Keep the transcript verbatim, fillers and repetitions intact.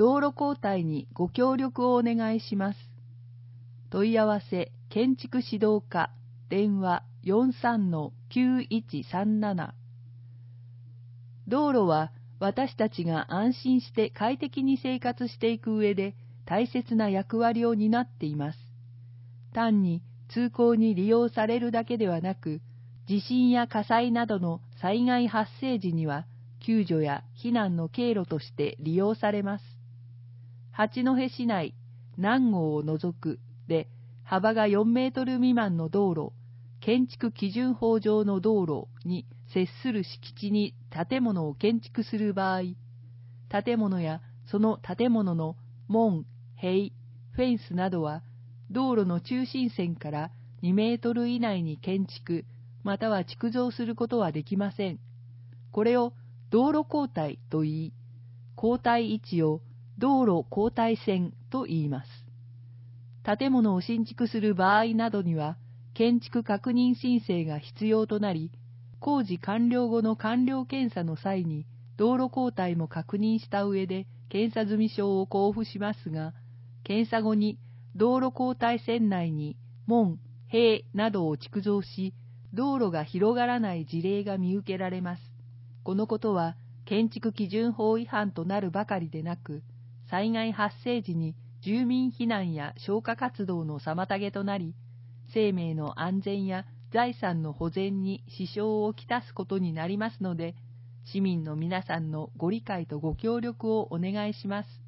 道路交代にご協力をお願いします。問い合わせ建築指導課電話 よんさんのきゅういちさんなな。道路は私たちが安心して快適に生活していく上で大切な役割を担っています。単に通行に利用されるだけではなく、地震や火災などの災害発生時には救助や避難の経路として利用されます。八戸市内南郷を除くで幅がよんメートル未満の道路、建築基準法上の道路に接する敷地に建物を建築する場合、建物やその建物の門、塀、フェンスなどは道路の中心線からにメートル以内に建築または築造することはできません。これを道路交代と言い、交代位置を道路交代線と言います。建物を新築する場合などには、建築確認申請が必要となり、工事完了後の完了検査の際に、道路交代も確認した上で検査済証を交付しますが、検査後に道路交代線内に門、塀などを築造し、道路が広がらない事例が見受けられます。このことは建築基準法違反となるばかりでなく、災害発生時に住民避難や消火活動の妨げとなり、生命の安全や財産の保全に支障をきたすことになりますので、市民の皆さんのご理解とご協力をお願いします。